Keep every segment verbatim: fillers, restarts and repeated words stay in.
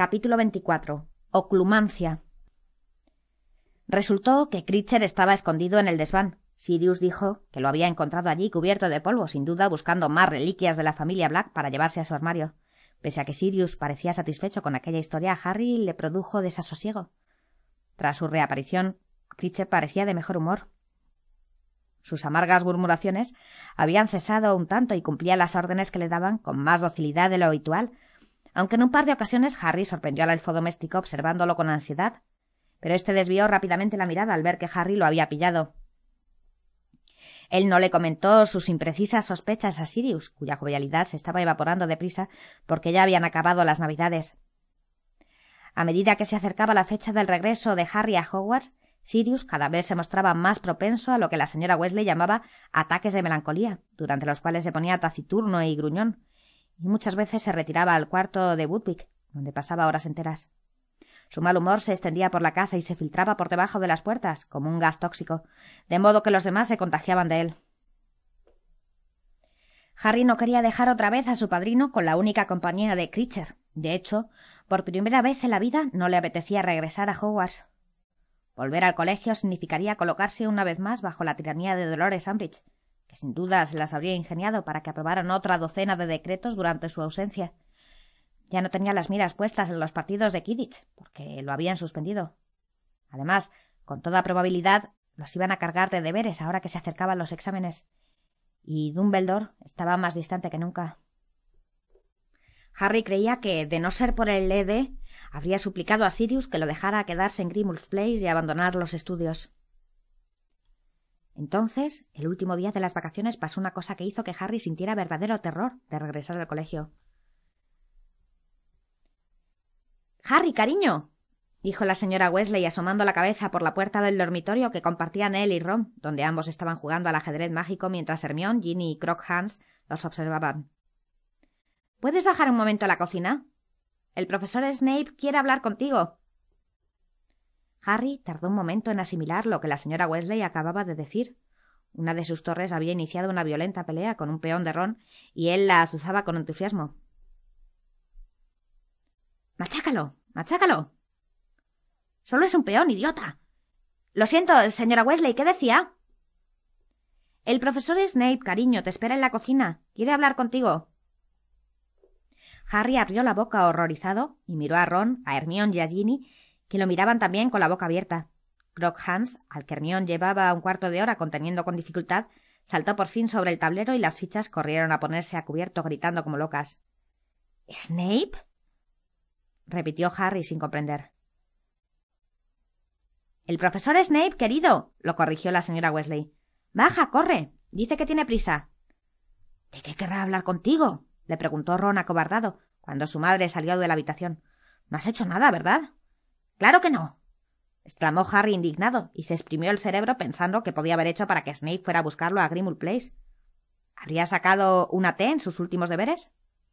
Capítulo veinticuatro. Oclumancia. Resultó que Critcher estaba escondido en el desván. Sirius dijo que lo había encontrado allí cubierto de polvo, sin duda buscando más reliquias de la familia Black para llevarse a su armario. Pese a que Sirius parecía satisfecho con aquella historia, a Harry le produjo desasosiego. Tras su reaparición, Critcher parecía de mejor humor. Sus amargas murmuraciones habían cesado un tanto y cumplía las órdenes que le daban con más docilidad de lo habitual, aunque en un par de ocasiones Harry sorprendió al elfo doméstico observándolo con ansiedad, pero éste desvió rápidamente la mirada al ver que Harry lo había pillado. Él no le comentó sus imprecisas sospechas a Sirius, cuya jovialidad se estaba evaporando deprisa porque ya habían acabado las Navidades. A medida que se acercaba la fecha del regreso de Harry a Hogwarts, Sirius cada vez se mostraba más propenso a lo que la señora Weasley llamaba ataques de melancolía, durante los cuales se ponía taciturno y gruñón, y muchas veces se retiraba al cuarto de Woodwick, donde pasaba horas enteras. Su mal humor se extendía por la casa y se filtraba por debajo de las puertas, como un gas tóxico, de modo que los demás se contagiaban de él. Harry no quería dejar otra vez a su padrino con la única compañía de Critcher. De hecho, por primera vez en la vida no le apetecía regresar a Hogwarts. Volver al colegio significaría colocarse una vez más bajo la tiranía de Dolores Umbridge, que sin duda se las habría ingeniado para que aprobaran otra docena de decretos durante su ausencia. Ya no tenía las miras puestas en los partidos de Quidditch, porque lo habían suspendido. Además, con toda probabilidad, los iban a cargar de deberes ahora que se acercaban los exámenes. Y Dumbledore estaba más distante que nunca. Harry creía que, de no ser por el E D, habría suplicado a Sirius que lo dejara quedarse en Grimmauld Place y abandonar los estudios. Entonces, el último día de las vacaciones pasó una cosa que hizo que Harry sintiera verdadero terror de regresar al colegio. —Harry, cariño —dijo la señora Weasley asomando la cabeza por la puerta del dormitorio que compartían él y Ron, donde ambos estaban jugando al ajedrez mágico mientras Hermione, Ginny y Crookhans los observaban. —¿Puedes bajar un momento a la cocina? El profesor Snape quiere hablar contigo. Harry tardó un momento en asimilar lo que la señora Weasley acababa de decir. Una de sus torres había iniciado una violenta pelea con un peón de Ron y él la azuzaba con entusiasmo. —¡Machácalo! ¡Machácalo! —Solo es un peón, idiota. Lo siento, señora Weasley, ¿qué decía? El profesor Snape, cariño, te espera en la cocina. Quiere hablar contigo. Harry abrió la boca horrorizado y miró a Ron, a Hermione y a Ginny, que lo miraban también con la boca abierta. Crookhans, al que Hermione llevaba un cuarto de hora conteniendo con dificultad, saltó por fin sobre el tablero y las fichas corrieron a ponerse a cubierto gritando como locas. —¿Snape? —repitió Harry sin comprender. —El profesor Snape, querido —lo corrigió la señora Weasley—. Baja, corre. Dice que tiene prisa. —¿De qué querrá hablar contigo? —le preguntó Ron acobardado, cuando su madre salió de la habitación. —No has hecho nada, ¿verdad? —Claro que no —exclamó Harry indignado, y se exprimió el cerebro pensando qué podía haber hecho para que Snape fuera a buscarlo a Grimmauld Place. ¿Habría sacado una T en sus últimos deberes?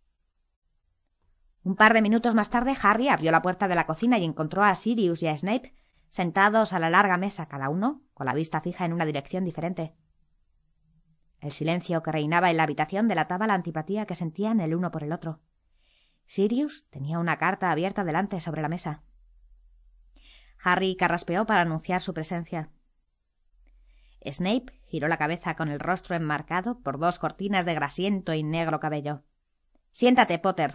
Un par de minutos más tarde, Harry abrió la puerta de la cocina y encontró a Sirius y a Snape sentados a la larga mesa, cada uno con la vista fija en una dirección diferente. El silencio que reinaba en la habitación delataba la antipatía que sentían el uno por el otro. Sirius tenía una carta abierta delante sobre la mesa. Harry carraspeó para anunciar su presencia. Snape giró la cabeza con el rostro enmarcado por dos cortinas de grasiento y negro cabello. —Siéntate, Potter.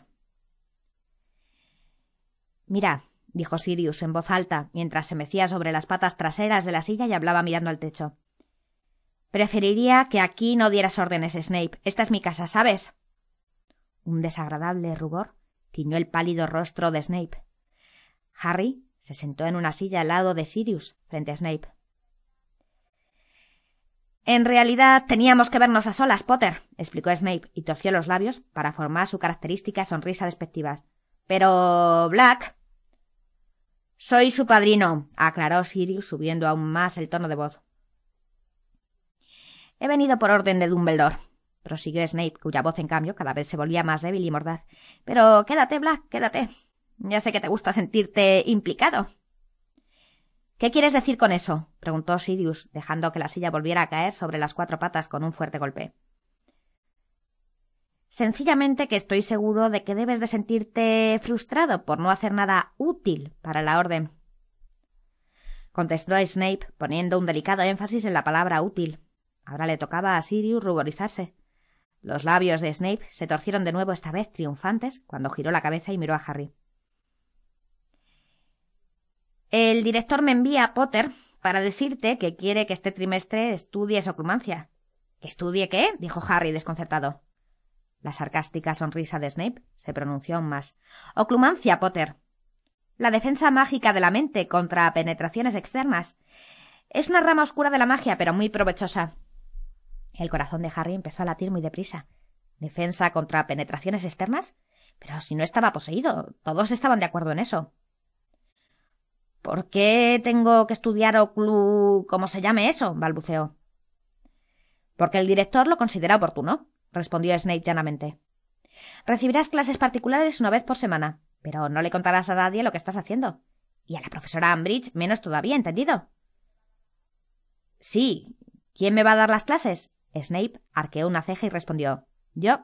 —Mira —dijo Sirius en voz alta, mientras se mecía sobre las patas traseras de la silla y hablaba mirando al techo—. Preferiría que aquí no dieras órdenes, Snape. Esta es mi casa, ¿sabes? Un desagradable rubor tiñó el pálido rostro de Snape. Harry se sentó en una silla al lado de Sirius, frente a Snape. —En realidad teníamos que vernos a solas, Potter —explicó Snape, y torció los labios para formar su característica sonrisa despectiva—. Pero... Black... —Soy su padrino —aclaró Sirius, subiendo aún más el tono de voz. —He venido por orden de Dumbledore —prosiguió Snape, cuya voz, en cambio, cada vez se volvía más débil y mordaz—. Pero quédate, Black, quédate. Ya sé que te gusta sentirte implicado. —¿Qué quieres decir con eso? —preguntó Sirius, dejando que la silla volviera a caer sobre las cuatro patas con un fuerte golpe. Sencillamente que estoy seguro de que debes de sentirte frustrado por no hacer nada útil para la orden. Contestó Snape, poniendo un delicado énfasis en la palabra útil. Ahora le tocaba a Sirius ruborizarse. Los labios de Snape se torcieron de nuevo, esta vez triunfantes, cuando giró la cabeza y miró a Harry. El director me envía, Potter, para decirte que quiere que este trimestre estudies oclumancia. ¿Que estudie qué? Dijo Harry, desconcertado. La sarcástica sonrisa de Snape se pronunció aún más. Oclumancia, Potter. La defensa mágica de la mente contra penetraciones externas. Es una rama oscura de la magia, pero muy provechosa. El corazón de Harry empezó a latir muy deprisa. ¿Defensa contra penetraciones externas? Pero si no estaba poseído, todos estaban de acuerdo en eso. ¿Por qué tengo que estudiar oclu... ¿cómo se llame eso? Balbuceó. Porque el director lo considera oportuno, respondió Snape llanamente. Recibirás clases particulares una vez por semana, pero no le contarás a nadie lo que estás haciendo. Y a la profesora Umbridge menos todavía, ¿entendido? Sí. ¿Quién me va a dar las clases? Snape arqueó una ceja y respondió. Yo.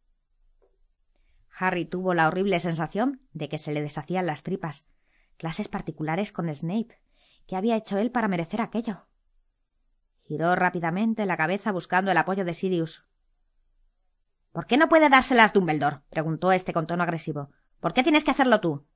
Harry tuvo la horrible sensación de que se le deshacían las tripas. Clases particulares con Snape. ¿Qué había hecho él para merecer aquello? Giró rápidamente la cabeza buscando el apoyo de Sirius. ¿Por qué no puede dárselas Dumbledore? Preguntó este con tono agresivo. ¿Por qué tienes que hacerlo tú?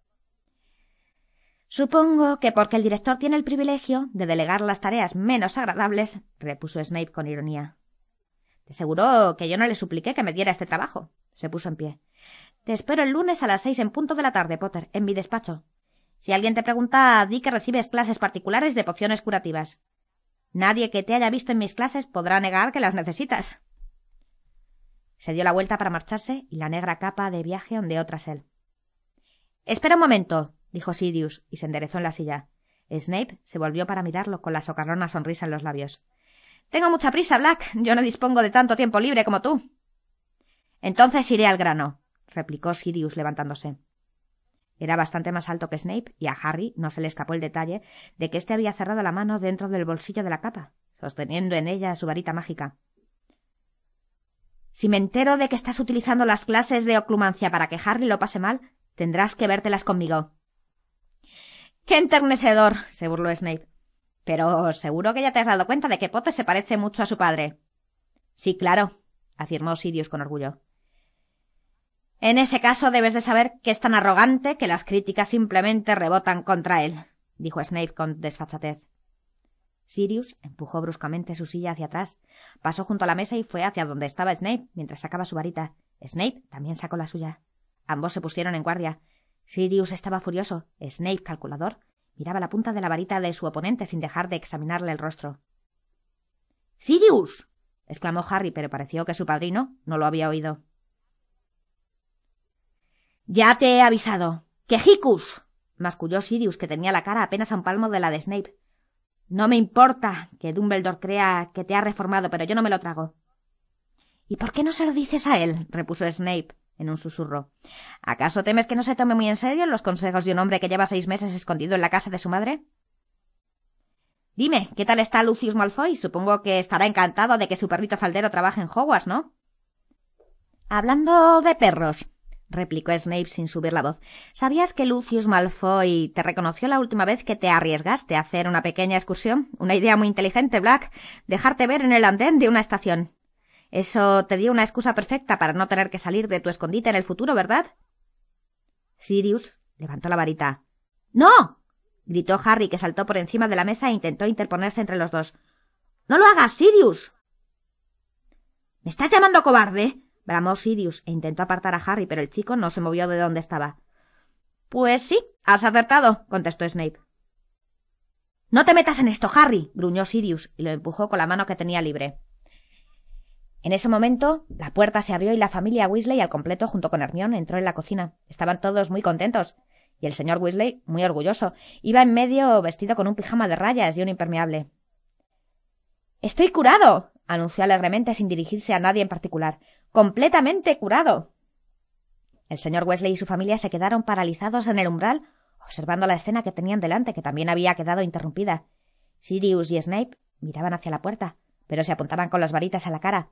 Supongo que porque el director tiene el privilegio de delegar las tareas menos agradables, repuso Snape con ironía. Te aseguro que yo no le supliqué que me diera este trabajo. Se puso en pie. Te espero el lunes a las seis en punto de la tarde, Potter, en mi despacho. Si alguien te pregunta, di que recibes clases particulares de pociones curativas. Nadie que te haya visto en mis clases podrá negar que las necesitas. Se dio la vuelta para marcharse y la negra capa de viaje ondeó tras él. Espera un momento, dijo Sirius, y se enderezó en la silla. Snape se volvió para mirarlo con la socarrona sonrisa en los labios. Tengo mucha prisa, Black. Yo no dispongo de tanto tiempo libre como tú. Entonces iré al grano, replicó Sirius levantándose. Era bastante más alto que Snape, y a Harry no se le escapó el detalle de que éste había cerrado la mano dentro del bolsillo de la capa, sosteniendo en ella su varita mágica. Si me entero de que estás utilizando las clases de oclumancia para que Harry lo pase mal, tendrás que vértelas conmigo. ¡Qué enternecedor! Se burló Snape. Pero seguro que ya te has dado cuenta de que Potter se parece mucho a su padre. Sí, claro, afirmó Sirius con orgullo. En ese caso debes de saber que es tan arrogante que las críticas simplemente rebotan contra él, dijo Snape con desfachatez. Sirius empujó bruscamente su silla hacia atrás, pasó junto a la mesa y fue hacia donde estaba Snape mientras sacaba su varita. Snape también sacó la suya. Ambos se pusieron en guardia. Sirius estaba furioso. Snape, calculador, miraba la punta de la varita de su oponente sin dejar de examinarle el rostro. —¡Sirius! —exclamó Harry, pero pareció que su padrino no lo había oído. —Ya te he avisado. ¡Quejicus! —masculló Sirius, que tenía la cara apenas a un palmo de la de Snape. —No me importa que Dumbledore crea que te ha reformado, pero yo no me lo trago. —¿Y por qué no se lo dices a él? —repuso Snape en un susurro. —¿Acaso temes que no se tome muy en serio los consejos de un hombre que lleva seis meses escondido en la casa de su madre? Dime, ¿qué tal está Lucius Malfoy? Supongo que estará encantado de que su perrito faldero trabaje en Hogwarts, ¿no? —Hablando de perros —replicó Snape sin subir la voz—, ¿sabías que Lucius Malfoy te reconoció la última vez que te arriesgaste a hacer una pequeña excursión? Una idea muy inteligente, Black, dejarte ver en el andén de una estación. Eso te dio una excusa perfecta para no tener que salir de tu escondite en el futuro, ¿verdad? Sirius levantó la varita. —¡No! —gritó Harry, que saltó por encima de la mesa e intentó interponerse entre los dos. —¡No lo hagas, Sirius! —¿Me estás llamando cobarde? —bramó Sirius e intentó apartar a Harry, pero el chico no se movió de donde estaba. —Pues sí, has acertado —contestó Snape. —No te metas en esto, Harry —gruñó Sirius y lo empujó con la mano que tenía libre. En ese momento la puerta se abrió y la familia Weasley al completo, junto con Hermione, entró en la cocina. Estaban todos muy contentos, y el señor Weasley, muy orgulloso, iba en medio vestido con un pijama de rayas y un impermeable. —¡Estoy curado! —anunció alegremente sin dirigirse a nadie en particular. —¡Completamente curado! El señor Weasley y su familia se quedaron paralizados en el umbral, observando la escena que tenían delante, que también había quedado interrumpida. Sirius y Snape miraban hacia la puerta, pero se apuntaban con las varitas a la cara,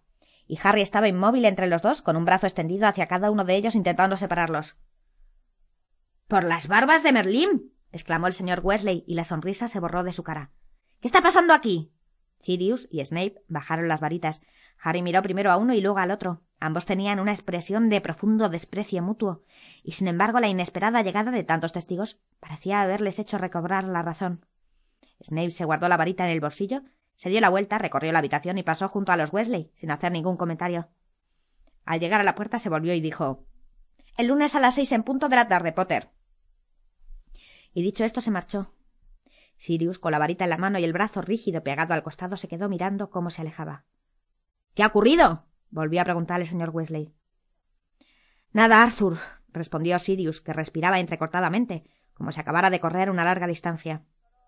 y Harry estaba inmóvil entre los dos, con un brazo extendido hacia cada uno de ellos intentando separarlos. —¡Por las barbas de Merlín! —exclamó el señor Weasley, y la sonrisa se borró de su cara. —¿Qué está pasando aquí? Sirius y Snape bajaron las varitas. Harry miró primero a uno y luego al otro. Ambos tenían una expresión de profundo desprecio mutuo, y sin embargo la inesperada llegada de tantos testigos parecía haberles hecho recobrar la razón. Snape se guardó la varita en el bolsillo, se dio la vuelta, recorrió la habitación y pasó junto a los Weasley, sin hacer ningún comentario. Al llegar a la puerta se volvió y dijo: «El lunes a las seis en punto de la tarde, Potter». Y dicho esto se marchó. Sirius, con la varita en la mano y el brazo rígido pegado al costado, se quedó mirando cómo se alejaba. «¿Qué ha ocurrido?», volvió a preguntar el señor Weasley. «Nada, Arthur», respondió Sirius, que respiraba entrecortadamente, como si acabara de correr una larga distancia.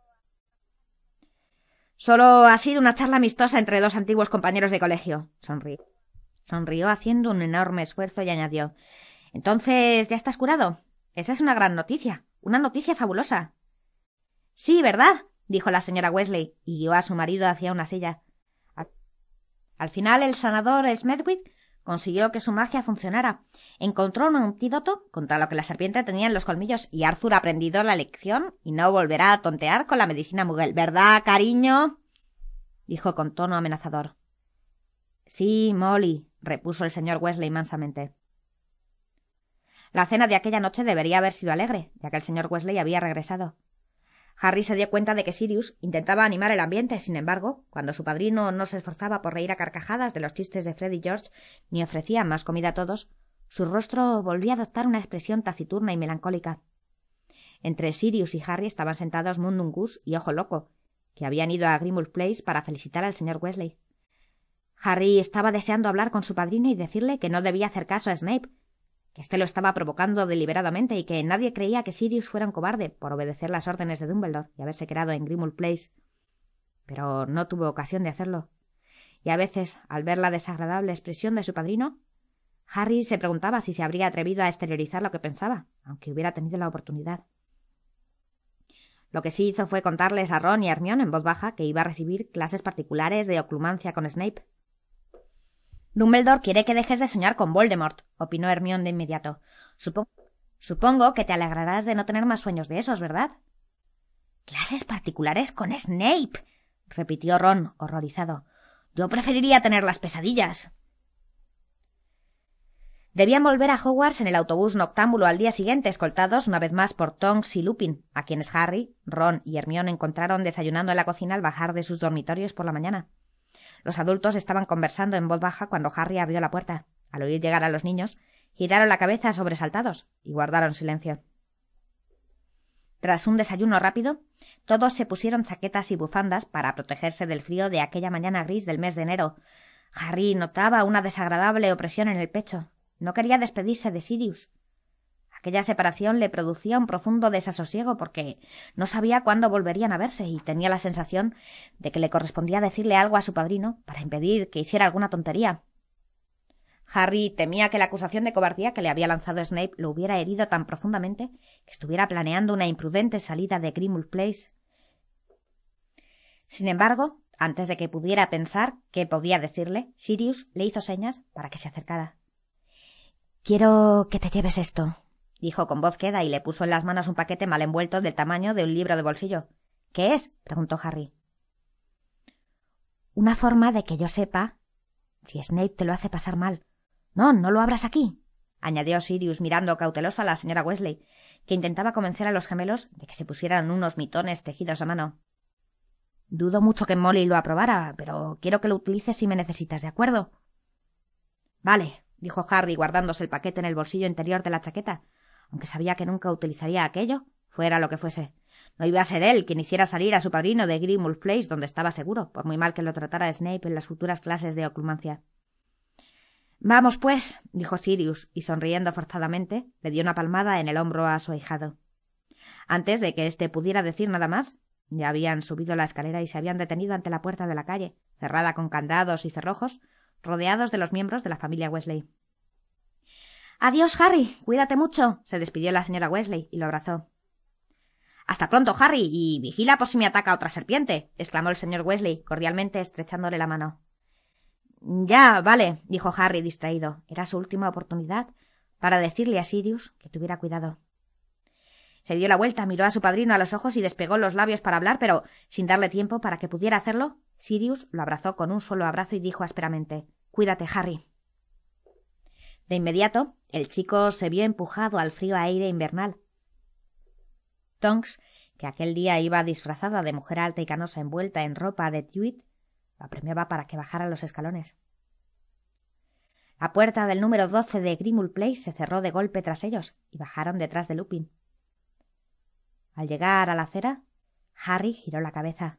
«Solo ha sido una charla amistosa entre dos antiguos compañeros de colegio», sonrió. Sonrió haciendo un enorme esfuerzo y añadió: «¿Entonces ya estás curado? Esa es una gran noticia, una noticia fabulosa». «Sí, ¿verdad?», dijo la señora Weasley, y guió a su marido hacia una silla. Al final el sanador Smedwick consiguió que su magia funcionara. Encontró un antídoto contra lo que la serpiente tenía en los colmillos, y Arthur ha aprendido la lección y no volverá a tontear con la medicina muggle. ¿Verdad, cariño?», dijo con tono amenazador. «Sí, Molly», repuso el señor Weasley mansamente. La cena de aquella noche debería haber sido alegre, ya que el señor Weasley había regresado. Harry se dio cuenta de que Sirius intentaba animar el ambiente. Sin embargo, cuando su padrino no se esforzaba por reír a carcajadas de los chistes de Fred y George, ni ofrecía más comida a todos, su rostro volvía a adoptar una expresión taciturna y melancólica. Entre Sirius y Harry estaban sentados Mundungus y Ojo Loco, que habían ido a Grimmauld Place para felicitar al señor Weasley. Harry estaba deseando hablar con su padrino y decirle que no debía hacer caso a Snape, que éste lo estaba provocando deliberadamente y que nadie creía que Sirius fuera un cobarde por obedecer las órdenes de Dumbledore y haberse quedado en Grimmauld Place. Pero no tuvo ocasión de hacerlo. Y a veces, al ver la desagradable expresión de su padrino, Harry se preguntaba si se habría atrevido a exteriorizar lo que pensaba, aunque hubiera tenido la oportunidad. Lo que sí hizo fue contarles a Ron y a Hermione en voz baja que iba a recibir clases particulares de oclumancia con Snape. «Dumbledore quiere que dejes de soñar con Voldemort», opinó Hermione de inmediato. Supo- Supongo que te alegrarás de no tener más sueños de esos, ¿verdad? «¿Clases particulares con Snape?», repitió Ron, horrorizado. «Yo preferiría tener las pesadillas». Debían volver a Hogwarts en el autobús noctámbulo al día siguiente, escoltados una vez más por Tonks y Lupin, a quienes Harry, Ron y Hermione encontraron desayunando en la cocina al bajar de sus dormitorios por la mañana. Los adultos estaban conversando en voz baja cuando Harry abrió la puerta. Al oír llegar a los niños, giraron la cabeza sobresaltados y guardaron silencio. Tras un desayuno rápido, todos se pusieron chaquetas y bufandas para protegerse del frío de aquella mañana gris del mes de enero. Harry notaba una desagradable opresión en el pecho. No quería despedirse de Sirius. Aquella separación le producía un profundo desasosiego porque no sabía cuándo volverían a verse y tenía la sensación de que le correspondía decirle algo a su padrino para impedir que hiciera alguna tontería. Harry temía que la acusación de cobardía que le había lanzado Snape lo hubiera herido tan profundamente que estuviera planeando una imprudente salida de Grimmauld Place. Sin embargo, antes de que pudiera pensar qué podía decirle, Sirius le hizo señas para que se acercara. «Quiero que te lleves esto», dijo con voz queda y le puso en las manos un paquete mal envuelto del tamaño de un libro de bolsillo. «¿Qué es?», preguntó Harry. «Una forma de que yo sepa si Snape te lo hace pasar mal. No, no lo abras aquí», añadió Sirius mirando cauteloso a la señora Weasley, que intentaba convencer a los gemelos de que se pusieran unos mitones tejidos a mano. «Dudo mucho que Molly lo aprobara, pero quiero que lo utilices si me necesitas, ¿de acuerdo?» «Vale», dijo Harry guardándose el paquete en el bolsillo interior de la chaqueta, aunque sabía que nunca utilizaría aquello, fuera lo que fuese. No iba a ser él quien hiciera salir a su padrino de Grimmauld Place, donde estaba seguro, por muy mal que lo tratara Snape en las futuras clases de oclumancia. «Vamos, pues», dijo Sirius, y sonriendo forzadamente, le dio una palmada en el hombro a su ahijado. Antes de que éste pudiera decir nada más, ya habían subido la escalera y se habían detenido ante la puerta de la calle, cerrada con candados y cerrojos, rodeados de los miembros de la familia Weasley. «Adiós, Harry. Cuídate mucho», se despidió la señora Weasley y lo abrazó. «Hasta pronto, Harry, y vigila por si me ataca otra serpiente», exclamó el señor Weasley, cordialmente estrechándole la mano. Ya, vale, dijo Harry distraído. Era su última oportunidad para decirle a Sirius que tuviera cuidado. Se dio la vuelta, miró a su padrino a los ojos y despegó los labios para hablar, pero, sin darle tiempo para que pudiera hacerlo, Sirius lo abrazó con un solo abrazo y dijo ásperamente: «Cuídate, Harry». De inmediato, el chico se vio empujado al frío aire invernal. Tonks, que aquel día iba disfrazada de mujer alta y canosa envuelta en ropa de tweed, lo apremiaba para que bajara los escalones. La puerta del número doce de Grimmauld Place se cerró de golpe tras ellos y bajaron detrás de Lupin. Al llegar a la acera, Harry giró la cabeza.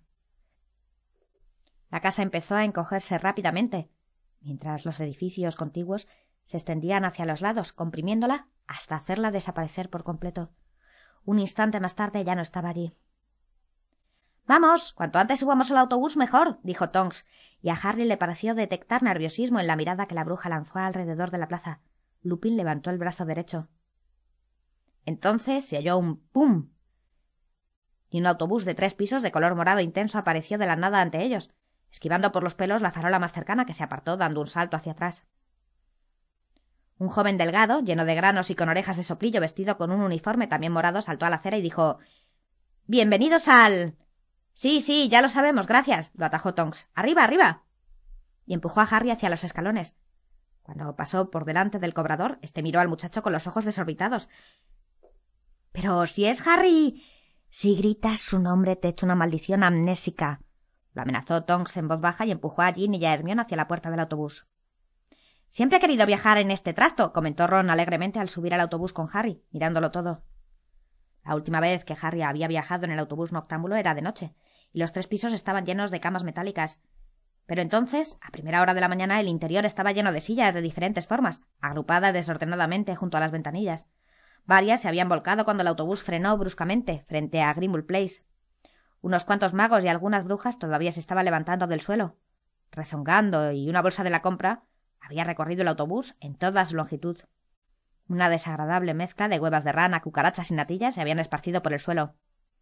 La casa empezó a encogerse rápidamente, mientras los edificios contiguos se extendían hacia los lados, comprimiéndola hasta hacerla desaparecer por completo. Un instante más tarde ya no estaba allí. «Vamos, cuanto antes subamos al autobús mejor», dijo Tonks, y a Harry le pareció detectar nerviosismo en la mirada que la bruja lanzó alrededor de la plaza. Lupin levantó el brazo derecho. Entonces se oyó un «pum», y un autobús de tres pisos de color morado intenso apareció de la nada ante ellos, esquivando por los pelos la farola más cercana, que se apartó dando un salto hacia atrás. Un joven delgado, lleno de granos y con orejas de soplillo, vestido con un uniforme también morado, saltó a la acera y dijo: «¡Bienvenidos al...» «Sí, sí, ya lo sabemos, gracias», lo atajó Tonks. «¡Arriba, arriba!» Y empujó a Harry hacia los escalones. Cuando pasó por delante del cobrador, este miró al muchacho con los ojos desorbitados. «¡Pero si es Harry!» «Si gritas su nombre te echo una maldición amnésica», lo amenazó Tonks en voz baja y empujó a Ginny y a Hermione hacia la puerta del autobús. «Siempre he querido viajar en este trasto», comentó Ron alegremente al subir al autobús con Harry, mirándolo todo. La última vez que Harry había viajado en el autobús noctámbulo era de noche, y los tres pisos estaban llenos de camas metálicas. Pero entonces, a primera hora de la mañana, el interior estaba lleno de sillas de diferentes formas, agrupadas desordenadamente junto a las ventanillas. Varias se habían volcado cuando el autobús frenó bruscamente frente a Grimmauld Place. Unos cuantos magos y algunas brujas todavía se estaban levantando del suelo, rezongando, y una bolsa de la compra había recorrido el autobús en toda su longitud. Una desagradable mezcla de huevas de rana, cucarachas y natillas se habían esparcido por el suelo.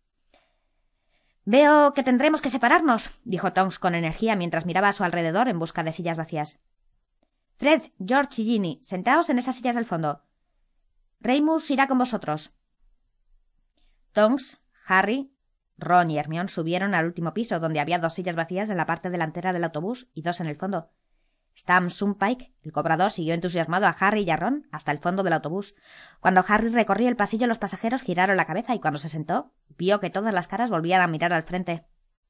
«Veo que tendremos que separarnos», dijo Tonks con energía mientras miraba a su alrededor en busca de sillas vacías. «Fred, George y Ginny, sentaos en esas sillas del fondo. Remus irá con vosotros». Tonks, Harry, Ron y Hermione subieron al último piso, donde había dos sillas vacías en la parte delantera del autobús y dos en el fondo. Stam Sunpike, el cobrador, siguió entusiasmado a Harry y a Ron hasta el fondo del autobús. Cuando Harry recorrió el pasillo, los pasajeros giraron la cabeza y cuando se sentó, vio que todas las caras volvían a mirar al frente.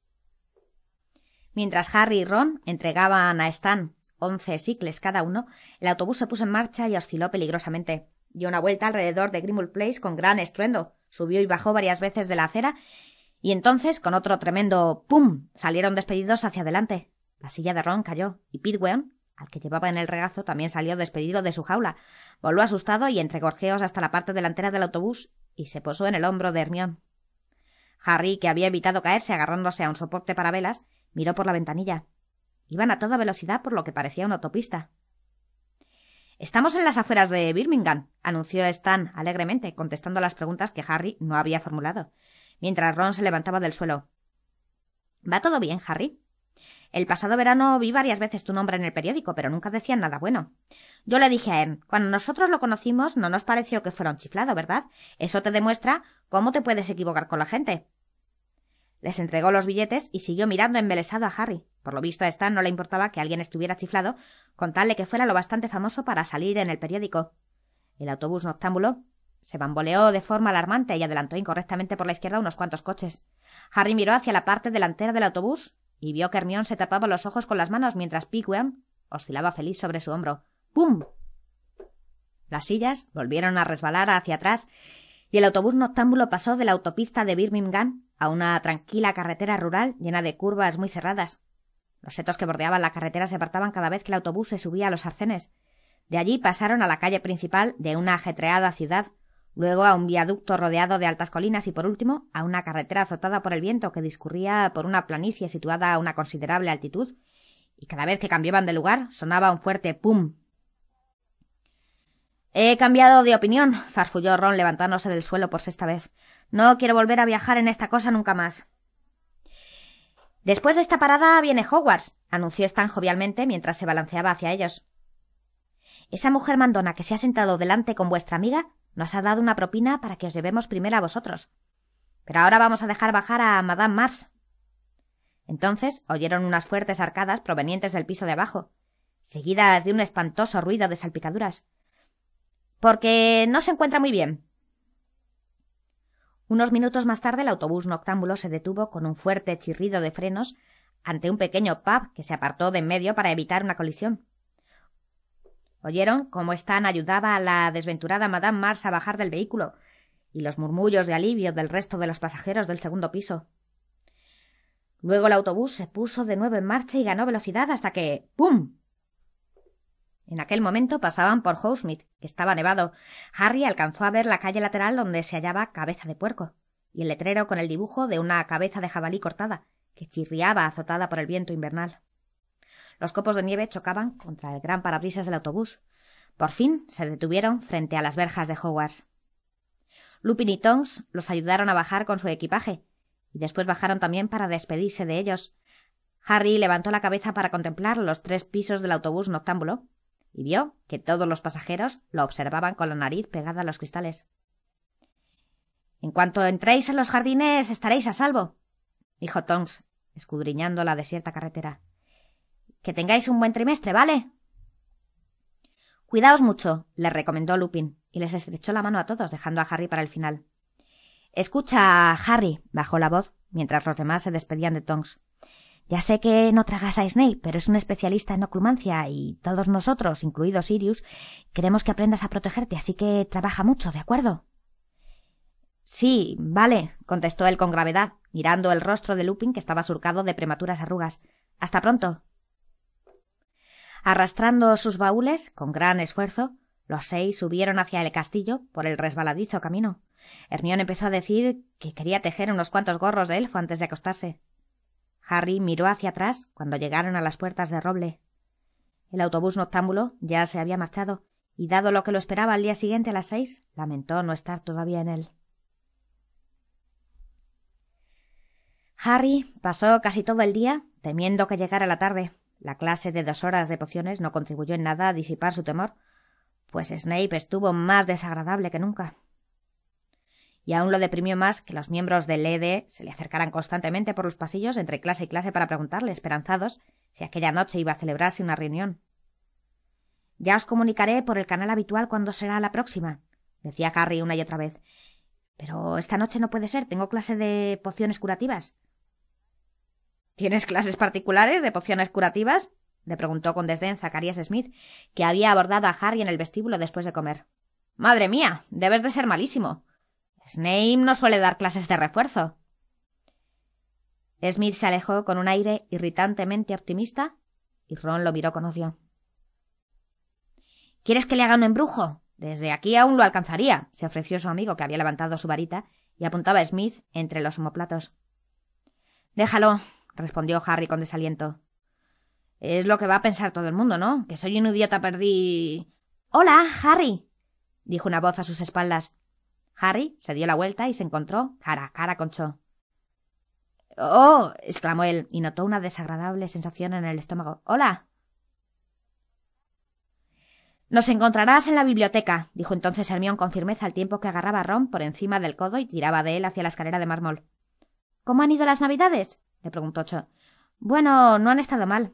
Mientras Harry y Ron entregaban a Stan once sicles cada uno, el autobús se puso en marcha y osciló peligrosamente. Dio una vuelta alrededor de Grimmauld Place con gran estruendo, subió y bajó varias veces de la acera y entonces, con otro tremendo «pum», salieron despedidos hacia adelante. La silla de Ron cayó y Pitwen, al que llevaba en el regazo, también salió despedido de su jaula. Voló asustado y entre gorjeos hasta la parte delantera del autobús y se posó en el hombro de Hermione. Harry, que había evitado caerse agarrándose a un soporte para velas, miró por la ventanilla. Iban a toda velocidad por lo que parecía una autopista. «Estamos en las afueras de Birmingham», anunció Stan alegremente, contestando a las preguntas que Harry no había formulado, mientras Ron se levantaba del suelo. «¿Va todo bien, Harry? El pasado verano vi varias veces tu nombre en el periódico, pero nunca decían nada bueno. Yo le dije a Ern, cuando nosotros lo conocimos no nos pareció que fuera un chiflado, ¿verdad? Eso te demuestra cómo te puedes equivocar con la gente». Les entregó los billetes y siguió mirando embelesado a Harry. Por lo visto a Stan no le importaba que alguien estuviera chiflado, con tal de que fuera lo bastante famoso para salir en el periódico. El autobús noctámbulo se bamboleó de forma alarmante y adelantó incorrectamente por la izquierda unos cuantos coches. Harry miró hacia la parte delantera del autobús y vio que Hermione se tapaba los ojos con las manos mientras Pitwen oscilaba feliz sobre su hombro. ¡Pum! Las sillas volvieron a resbalar hacia atrás y el autobús noctámbulo pasó de la autopista de Birmingham a una tranquila carretera rural llena de curvas muy cerradas. Los setos que bordeaban la carretera se apartaban cada vez que el autobús se subía a los arcenes. De allí pasaron a la calle principal de una ajetreada ciudad, luego a un viaducto rodeado de altas colinas y, por último, a una carretera azotada por el viento que discurría por una planicie situada a una considerable altitud, y cada vez que cambiaban de lugar sonaba un fuerte «pum». «He cambiado de opinión», farfulló Ron levantándose del suelo por sexta vez. «No quiero volver a viajar en esta cosa nunca más». Después de esta parada viene Hogwarts, anunció Stan jovialmente mientras se balanceaba hacia ellos. Esa mujer mandona que se ha sentado delante con vuestra amiga nos ha dado una propina para que os llevemos primero a vosotros. Pero ahora vamos a dejar bajar a Madame Mars. Entonces oyeron unas fuertes arcadas provenientes del piso de abajo, seguidas de un espantoso ruido de salpicaduras. «Porque no se encuentra muy bien». Unos minutos más tarde el autobús noctámbulo se detuvo con un fuerte chirrido de frenos ante un pequeño pub que se apartó de en medio para evitar una colisión. Oyeron cómo Stan ayudaba a la desventurada Madame Mars a bajar del vehículo y los murmullos de alivio del resto de los pasajeros del segundo piso. Luego el autobús se puso de nuevo en marcha y ganó velocidad hasta que ¡pum! En aquel momento pasaban por Hogsmeade, que estaba nevado. Harry alcanzó a ver la calle lateral donde se hallaba Cabeza de Puerco y el letrero con el dibujo de una cabeza de jabalí cortada, que chirriaba azotada por el viento invernal. Los copos de nieve chocaban contra el gran parabrisas del autobús. Por fin se detuvieron frente a las verjas de Hogwarts. Lupin y Tonks los ayudaron a bajar con su equipaje, y después bajaron también para despedirse de ellos. Harry levantó la cabeza para contemplar los tres pisos del autobús noctámbulo, y vio que todos los pasajeros lo observaban con la nariz pegada a los cristales. «En cuanto entréis en los jardines estaréis a salvo», dijo Tonks, escudriñando la desierta carretera. «Que tengáis un buen trimestre, ¿vale?» «Cuidaos mucho», les recomendó Lupin, y les estrechó la mano a todos, dejando a Harry para el final. «Escucha, Harry», bajó la voz, mientras los demás se despedían de Tonks. «Ya sé que no tragas a Snape, pero es un especialista en oclumancia y todos nosotros, incluido Sirius, queremos que aprendas a protegerte, así que trabaja mucho, ¿de acuerdo?» «Sí, vale», contestó él con gravedad, mirando el rostro de Lupin que estaba surcado de prematuras arrugas. «Hasta pronto». Arrastrando sus baúles, con gran esfuerzo, los seis subieron hacia el castillo por el resbaladizo camino. Hermione empezó a decir que quería tejer unos cuantos gorros de elfo antes de acostarse. Harry miró hacia atrás cuando llegaron a las puertas de roble. El autobús noctámbulo ya se había marchado, y dado lo que lo esperaba al día siguiente a las seis, lamentó no estar todavía en él. Harry pasó casi todo el día temiendo que llegara la tarde. La clase de dos horas de pociones no contribuyó en nada a disipar su temor, pues Snape estuvo más desagradable que nunca. Y aún lo deprimió más que los miembros del E D se le acercaran constantemente por los pasillos entre clase y clase para preguntarle, esperanzados, si aquella noche iba a celebrarse una reunión. «Ya os comunicaré por el canal habitual cuándo será la próxima», decía Harry una y otra vez. «Pero esta noche no puede ser, tengo clase de pociones curativas». «¿Tienes clases particulares de pociones curativas?», le preguntó con desdén Zacarías Smith, que había abordado a Harry en el vestíbulo después de comer. «¡Madre mía! Debes de ser malísimo. Snape no suele dar clases de refuerzo». Smith se alejó con un aire irritantemente optimista y Ron lo miró con odio. «¿Quieres que le haga un embrujo? Desde aquí aún lo alcanzaría», se ofreció su amigo, que había levantado su varita y apuntaba a Smith entre los omoplatos. «Déjalo», respondió Harry con desaliento. «Es lo que va a pensar todo el mundo, ¿no? Que soy un idiota perdí...» «Hola, Harry», dijo una voz a sus espaldas. Harry se dio la vuelta y se encontró cara a cara con Cho. «¡Oh!», exclamó él, y notó una desagradable sensación en el estómago. «¡Hola!». «Nos encontrarás en la biblioteca», dijo entonces Hermione con firmeza al tiempo que agarraba a Ron por encima del codo y tiraba de él hacia la escalera de mármol. «¿Cómo han ido las Navidades?», le preguntó Cho. «Bueno, no han estado mal».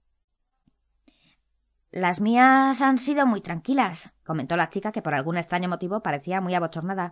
«Las mías han sido muy tranquilas», comentó la chica, que por algún extraño motivo parecía muy abochornada.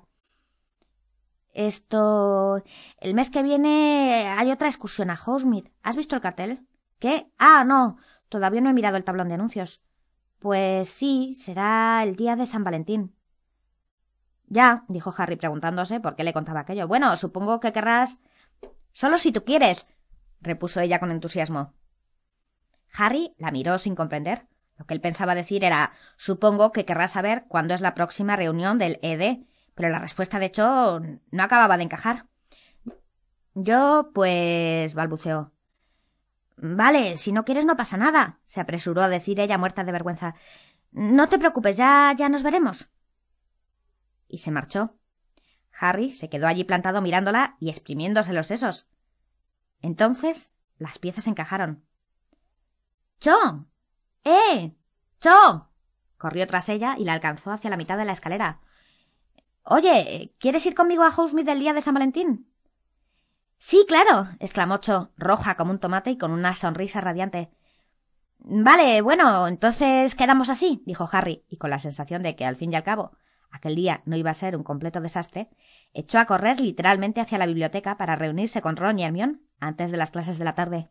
«Esto... el mes que viene hay otra excursión a Hogsmeade. ¿Has visto el cartel?» «¿Qué? Ah, no. Todavía no he mirado el tablón de anuncios». «Pues sí, será el día de San Valentín». «Ya», dijo Harry preguntándose por qué le contaba aquello. «Bueno, supongo que querrás...» «Solo si tú quieres», repuso ella con entusiasmo. Harry la miró sin comprender. Lo que él pensaba decir era: «Supongo que querrás saber cuándo es la próxima reunión del E D», pero la respuesta de Cho no acababa de encajar. «Yo, pues...», balbuceó. «Vale, si no quieres no pasa nada», se apresuró a decir ella, muerta de vergüenza. «No te preocupes, ya, ya nos veremos». Y se marchó. Harry se quedó allí plantado mirándola y exprimiéndose los sesos. Entonces Las piezas encajaron. —¡Cho! ¡Eh! ¡Cho! Corrió tras ella y la alcanzó hacia la mitad de la escalera. —Oye, ¿quieres ir conmigo a Hogsmeade el día de San Valentín? —Sí, claro —exclamó Cho, roja como un tomate y con una sonrisa radiante. —Vale, bueno, entonces quedamos así —dijo Harry, y con la sensación de que, al fin y al cabo, aquel día no iba a ser un completo desastre, echó a correr literalmente hacia la biblioteca para reunirse con Ron y Hermione antes de las clases de la tarde.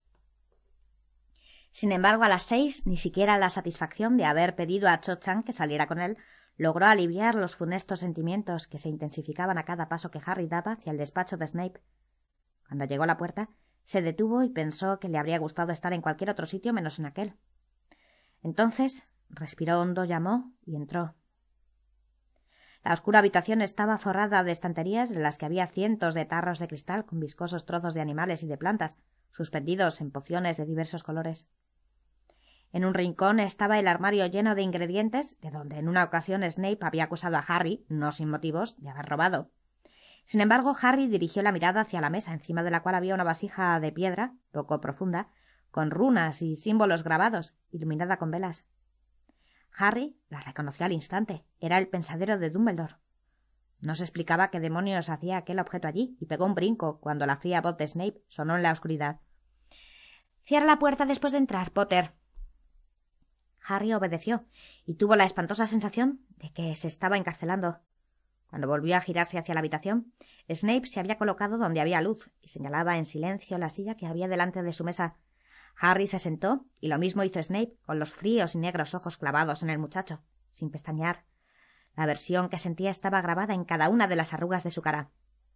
Sin embargo, a las seis, ni siquiera la satisfacción de haber pedido a Cho Chang que saliera con él logró aliviar los funestos sentimientos que se intensificaban a cada paso que Harry daba hacia el despacho de Snape. Cuando llegó a la puerta, se detuvo y pensó que le habría gustado estar en cualquier otro sitio menos en aquel. Entonces respiró hondo, llamó y entró. La oscura habitación estaba forrada de estanterías en las que había cientos de tarros de cristal con viscosos trozos de animales y de plantas, suspendidos en pociones de diversos colores. En un rincón estaba el armario lleno de ingredientes, de donde en una ocasión Snape había acusado a Harry, no sin motivos, de haber robado. Sin embargo, Harry dirigió la mirada hacia la mesa, encima de la cual había una vasija de piedra, poco profunda, con runas y símbolos grabados, iluminada con velas. Harry la reconoció al instante. Era el pensadero de Dumbledore. No se explicaba qué demonios hacía aquel objeto allí, y pegó un brinco cuando la fría voz de Snape sonó en la oscuridad. —Cierra la puerta después de entrar, Potter. Harry obedeció, y tuvo la espantosa sensación de que se estaba encarcelando. Cuando volvió a girarse hacia la habitación, Snape se había colocado donde había luz y señalaba en silencio la silla que había delante de su mesa. Harry se sentó, y lo mismo hizo Snape, con los fríos y negros ojos clavados en el muchacho, sin pestañear. La aversión que sentía estaba grabada en cada una de las arrugas de su cara.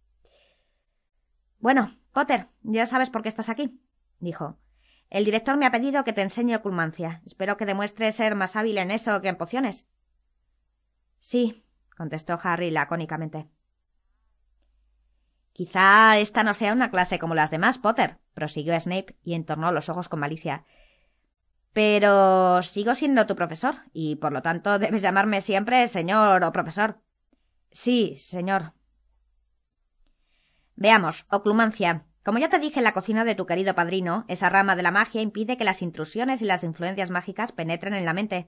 —Bueno, Potter, ya sabes por qué estás aquí —dijo—. El director me ha pedido que te enseñe oculmancia. Espero que demuestres ser más hábil en eso que en pociones. —Sí —contestó Harry lacónicamente. —Quizá esta no sea una clase como las demás, Potter —prosiguió Snape, y entornó los ojos con malicia—. Pero sigo siendo tu profesor, y por lo tanto debes llamarme siempre señor o profesor. —Sí, señor. Veamos, oclumancia. Como ya te dije en la cocina de tu querido padrino, esa rama de la magia impide que las intrusiones y las influencias mágicas penetren en la mente.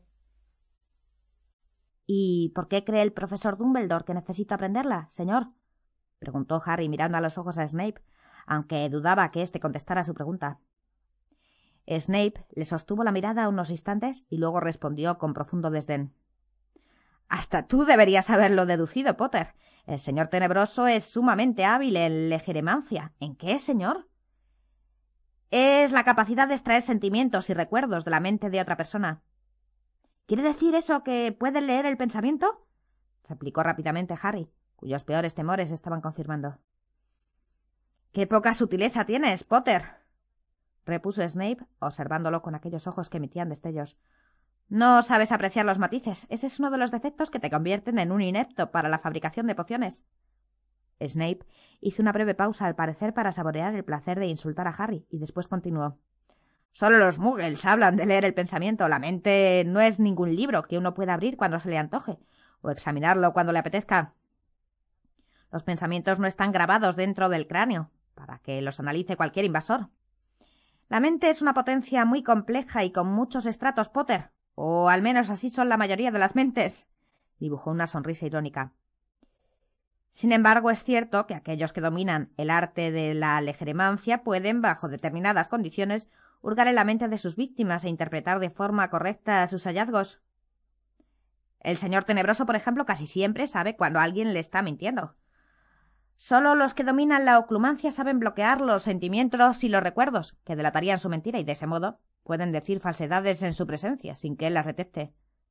—¿Y por qué cree el profesor Dumbledore que necesito aprenderla, señor? —preguntó Harry mirando a los ojos a Snape, aunque dudaba que éste contestara su pregunta. Snape le sostuvo la mirada unos instantes y luego respondió con profundo desdén. —Hasta tú deberías haberlo deducido, Potter. El señor Tenebroso es sumamente hábil en legeremancia. ¿En qué, señor? Es la capacidad de extraer sentimientos y recuerdos de la mente de otra persona. —¿Quiere decir eso que puede leer el pensamiento? —replicó rápidamente Harry, cuyos peores temores estaban confirmando. —¡Qué poca sutileza tienes, Potter! —repuso Snape, observándolo con aquellos ojos que emitían destellos. —No sabes apreciar los matices. Ese es uno de los defectos que te convierten en un inepto para la fabricación de pociones. Snape hizo una breve pausa, al parecer para saborear el placer de insultar a Harry, y después continuó. —Solo los muggles hablan de leer el pensamiento. La mente no es ningún libro que uno pueda abrir cuando se le antoje, o examinarlo cuando le apetezca. Los pensamientos no están grabados dentro del cráneo, para que los analice cualquier invasor. La mente es una potencia muy compleja y con muchos estratos, Potter. O al menos así son la mayoría de las mentes. Dibujó una sonrisa irónica. Sin embargo, es cierto que aquellos que dominan el arte de la legeremancia pueden, bajo determinadas condiciones, hurgar en la mente de sus víctimas e interpretar de forma correcta sus hallazgos. El señor Tenebroso, por ejemplo, casi siempre sabe cuando alguien le está mintiendo. Solo los que dominan la oclumancia saben bloquear los sentimientos y los recuerdos, que delatarían su mentira, y de ese modo pueden decir falsedades en su presencia, sin que él las detecte.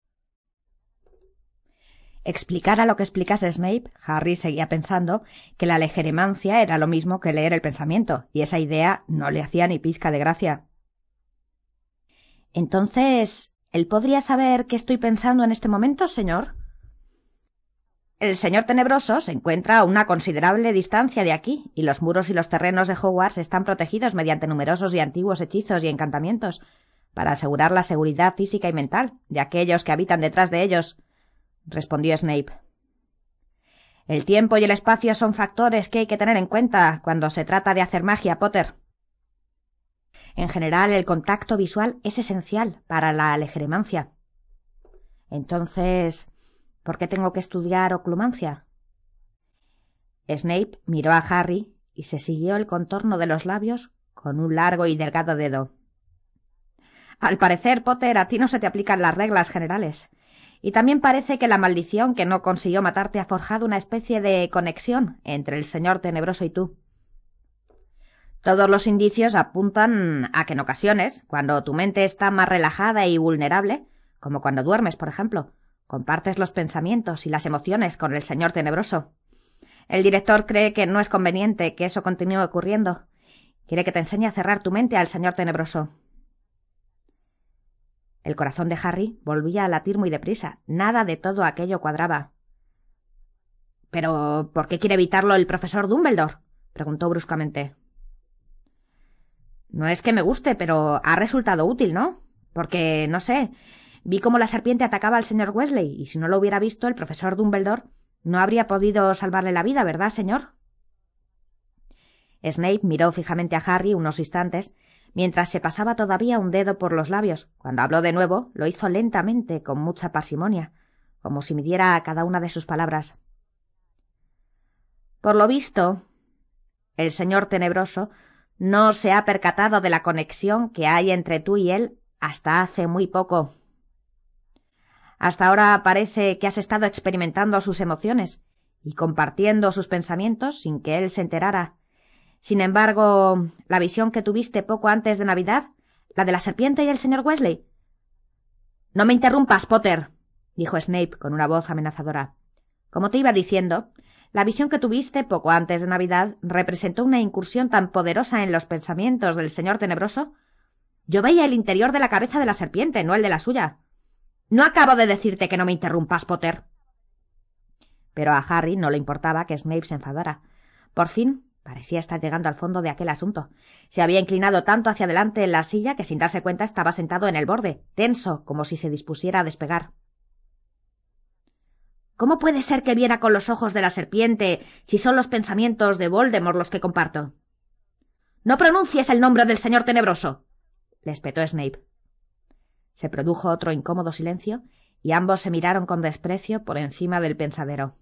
Explicara lo que explicase Snape, Harry seguía pensando que la legeremancia era lo mismo que leer el pensamiento, y esa idea no le hacía ni pizca de gracia. —Entonces, ¿él podría saber qué estoy pensando en este momento, señor? El señor Tenebroso se encuentra a una considerable distancia de aquí, y los muros y los terrenos de Hogwarts están protegidos mediante numerosos y antiguos hechizos y encantamientos, para asegurar la seguridad física y mental de aquellos que habitan detrás de ellos —respondió Snape. El tiempo y el espacio son factores que hay que tener en cuenta cuando se trata de hacer magia, Potter. En general, el contacto visual es esencial para la legeremancia. Entonces, ¿por qué tengo que estudiar oclumancia? Snape miró a Harry y se siguió el contorno de los labios con un largo y delgado dedo. Al parecer, Potter, a ti no se te aplican las reglas generales. Y también parece que la maldición que no consiguió matarte ha forjado una especie de conexión entre el Señor Tenebroso y tú. Todos los indicios apuntan a que en ocasiones, cuando tu mente está más relajada y vulnerable, como cuando duermes, por ejemplo, compartes los pensamientos y las emociones con el Señor Tenebroso. El director cree que no es conveniente que eso continúe ocurriendo. Quiere que te enseñe a cerrar tu mente al Señor Tenebroso. El corazón de Harry volvía a latir muy deprisa. Nada de todo aquello cuadraba. —¿Pero por qué quiere evitarlo el profesor Dumbledore? —preguntó bruscamente. No es que me guste, pero ha resultado útil, ¿no? Porque, no sé, vi cómo la serpiente atacaba al señor Weasley, y si no lo hubiera visto, el profesor Dumbledore no habría podido salvarle la vida, ¿verdad, señor? Snape miró fijamente a Harry unos instantes, mientras se pasaba todavía un dedo por los labios. Cuando habló de nuevo, lo hizo lentamente, con mucha parsimonia, como si midiera a cada una de sus palabras. Por lo visto, el señor Tenebroso no se ha percatado de la conexión que hay entre tú y él hasta hace muy poco. Hasta ahora parece que has estado experimentando sus emociones y compartiendo sus pensamientos sin que él se enterara. Sin embargo, la visión que tuviste poco antes de Navidad, la de la serpiente y el señor Weasley. —No me interrumpas, Potter —dijo Snape con una voz amenazadora—. Como te iba diciendo, la visión que tuviste poco antes de Navidad representó una incursión tan poderosa en los pensamientos del señor Tenebroso. Yo veía el interior de la cabeza de la serpiente, no el de la suya. —No acabo de decirte que no me interrumpas, Potter. Pero a Harry no le importaba que Snape se enfadara. Por fin parecía estar llegando al fondo de aquel asunto. Se había inclinado tanto hacia adelante en la silla que sin darse cuenta estaba sentado en el borde, tenso, como si se dispusiera a despegar. —¿Cómo puede ser que viera con los ojos de la serpiente si son los pensamientos de Voldemort los que comparto? —¡No pronuncies el nombre del señor Tenebroso! —le espetó Snape. Se produjo otro incómodo silencio y ambos se miraron con desprecio por encima del pensadero.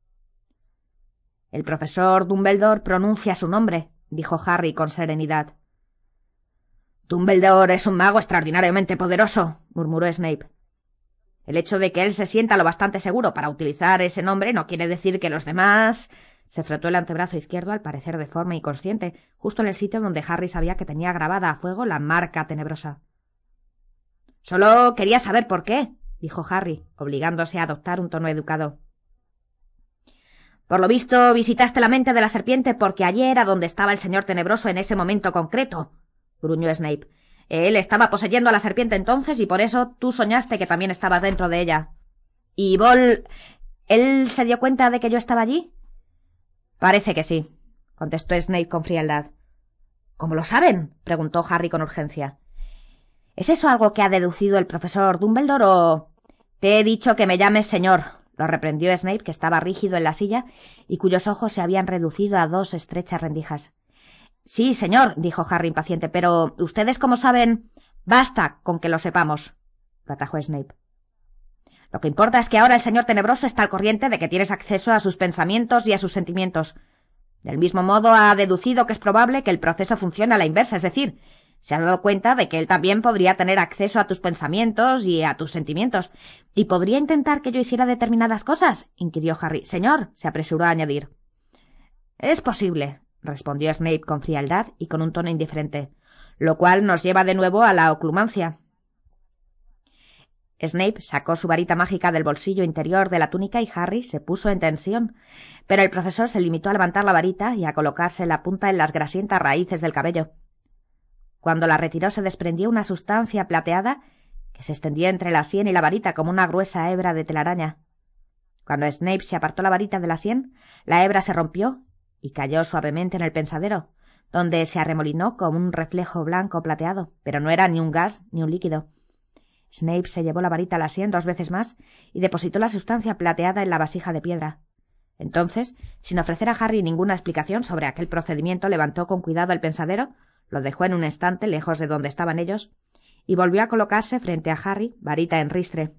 —El profesor Dumbledore pronuncia su nombre —dijo Harry con serenidad. —Dumbledore es un mago extraordinariamente poderoso —murmuró Snape. El hecho de que él se sienta lo bastante seguro para utilizar ese nombre no quiere decir que los demás... Se frotó el antebrazo izquierdo, al parecer de forma inconsciente, justo en el sitio donde Harry sabía que tenía grabada a fuego la marca tenebrosa. —Solo quería saber por qué —dijo Harry, obligándose a adoptar un tono educado. —Por lo visto visitaste la mente de la serpiente porque allí era donde estaba el señor Tenebroso en ese momento concreto —gruñó Snape. Él estaba poseyendo a la serpiente entonces y por eso tú soñaste que también estabas dentro de ella. ¿Y Vol... él se dio cuenta de que yo estaba allí? —Parece que sí —contestó Snape con frialdad. —¿Cómo lo saben? —preguntó Harry con urgencia. —¿Es eso algo que ha deducido el profesor Dumbledore o...? —Te he dicho que me llames señor —lo reprendió Snape, que estaba rígido en la silla y cuyos ojos se habían reducido a dos estrechas rendijas. —Sí, señor —dijo Harry impaciente—, pero ¿ustedes cómo saben? —Basta con que lo sepamos —lo atajó Snape. Lo que importa es que ahora el señor Tenebroso está al corriente de que tienes acceso a sus pensamientos y a sus sentimientos. Del mismo modo ha deducido que es probable que el proceso funcione a la inversa, es decir, se ha dado cuenta de que él también podría tener acceso a tus pensamientos y a tus sentimientos. ¿Y podría intentar que yo hiciera determinadas cosas? —inquirió Harry. —Señor —se apresuró a añadir. —Es posible —respondió Snape con frialdad y con un tono indiferente—, lo cual nos lleva de nuevo a la oclumancia. Snape sacó su varita mágica del bolsillo interior de la túnica y Harry se puso en tensión, pero el profesor se limitó a levantar la varita y a colocarse la punta en las grasientas raíces del cabello. Cuando la retiró se desprendió una sustancia plateada que se extendió entre la sien y la varita como una gruesa hebra de telaraña. Cuando Snape se apartó la varita de la sien, la hebra se rompió y cayó suavemente en el pensadero, donde se arremolinó como un reflejo blanco plateado, pero no era ni un gas ni un líquido. Snape se llevó la varita a la sien dos veces más y depositó la sustancia plateada en la vasija de piedra. Entonces, sin ofrecer a Harry ninguna explicación sobre aquel procedimiento, levantó con cuidado el pensadero, lo dejó en un estante lejos de donde estaban ellos y volvió a colocarse frente a Harry, varita en ristre.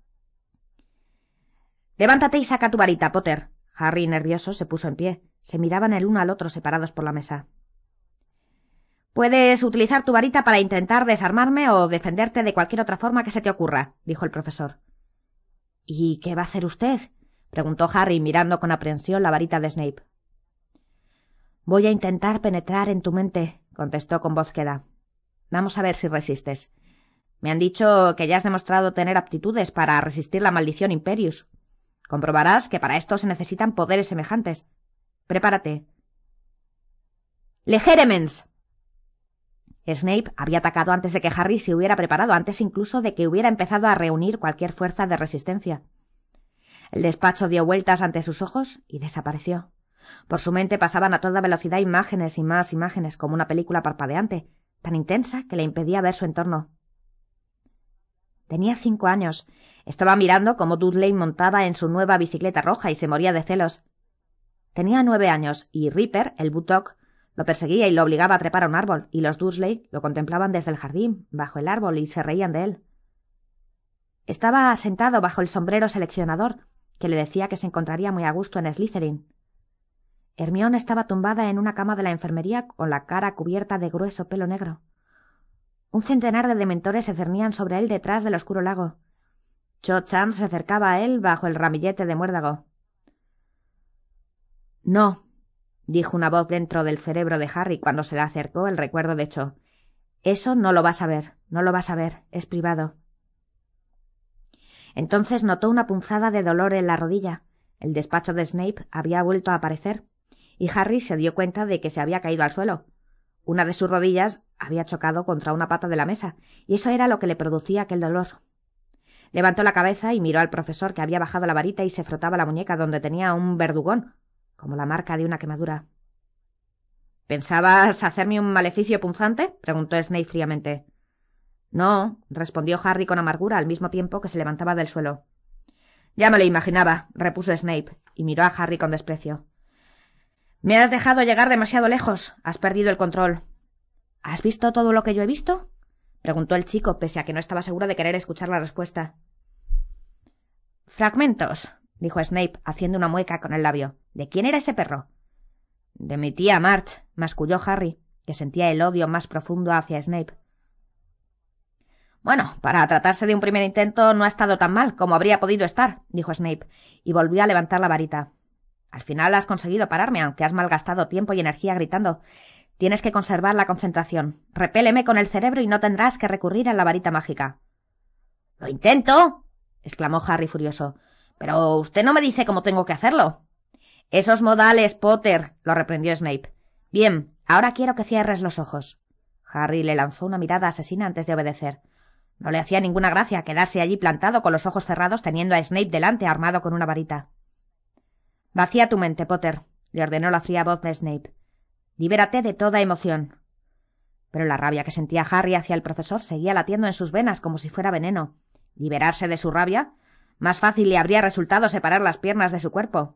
«Levántate y saca tu varita, Potter». Harry, nervioso, se puso en pie. Se miraban el uno al otro separados por la mesa. «Puedes utilizar tu varita para intentar desarmarme o defenderte de cualquier otra forma que se te ocurra», dijo el profesor. «¿Y qué va a hacer usted?», preguntó Harry, mirando con aprensión la varita de Snape. «Voy a intentar penetrar en tu mente», contestó con voz queda. «Vamos a ver si resistes. Me han dicho que ya has demostrado tener aptitudes para resistir la maldición Imperius. Comprobarás que para esto se necesitan poderes semejantes. Prepárate». «¡Legeremens!». Snape había atacado antes de que Harry se hubiera preparado, antes incluso de que hubiera empezado a reunir cualquier fuerza de resistencia. El despacho dio vueltas ante sus ojos y desapareció. Por su mente pasaban a toda velocidad imágenes y más imágenes, como una película parpadeante, tan intensa que le impedía ver su entorno. Tenía cinco años. Estaba mirando cómo Dudley montaba en su nueva bicicleta roja y se moría de celos. Tenía nueve años y Ripper, el Buttock, lo perseguía y lo obligaba a trepar a un árbol, y los Dursley lo contemplaban desde el jardín, bajo el árbol, y se reían de él. Estaba sentado bajo el sombrero seleccionador, que le decía que se encontraría muy a gusto en Slytherin. Hermione estaba tumbada en una cama de la enfermería con la cara cubierta de grueso pelo negro. Un centenar de dementores se cernían sobre él detrás del oscuro lago. Cho Chang se acercaba a él bajo el ramillete de muérdago. «No», dijo una voz dentro del cerebro de Harry cuando se le acercó el recuerdo de Cho. «Eso no lo vas a ver, no lo vas a ver, es privado». Entonces notó una punzada de dolor en la rodilla. El despacho de Snape había vuelto a aparecer, y Harry se dio cuenta de que se había caído al suelo. Una de sus rodillas había chocado contra una pata de la mesa, y eso era lo que le producía aquel dolor. Levantó la cabeza y miró al profesor, que había bajado la varita y se frotaba la muñeca donde tenía un verdugón, como la marca de una quemadura. «¿Pensabas hacerme un maleficio punzante?», preguntó Snape fríamente. «No», respondió Harry con amargura al mismo tiempo que se levantaba del suelo. «Ya me lo imaginaba», repuso Snape, y miró a Harry con desprecio. «Me has dejado llegar demasiado lejos. Has perdido el control». «¿Has visto todo lo que yo he visto?», preguntó el chico, pese a que no estaba seguro de querer escuchar la respuesta. «Fragmentos», dijo Snape, haciendo una mueca con el labio. «¿De quién era ese perro?» «De mi tía March», masculló Harry, que sentía el odio más profundo hacia Snape. «Bueno, para tratarse de un primer intento no ha estado tan mal como habría podido estar», dijo Snape, y volvió a levantar la varita. «Al final has conseguido pararme, aunque has malgastado tiempo y energía gritando. Tienes que conservar la concentración. Repéleme con el cerebro y no tendrás que recurrir a la varita mágica». «¡Lo intento!», exclamó Harry furioso. «Pero usted no me dice cómo tengo que hacerlo». «Esos modales, Potter», lo reprendió Snape. «Bien, ahora quiero que cierres los ojos». Harry le lanzó una mirada asesina antes de obedecer. No le hacía ninguna gracia quedarse allí plantado con los ojos cerrados teniendo a Snape delante armado con una varita. «Vacía tu mente, Potter», le ordenó la fría voz de Snape. «Libérate de toda emoción». Pero la rabia que sentía Harry hacia el profesor seguía latiendo en sus venas como si fuera veneno. ¿Liberarse de su rabia? Más fácil le habría resultado separar las piernas de su cuerpo.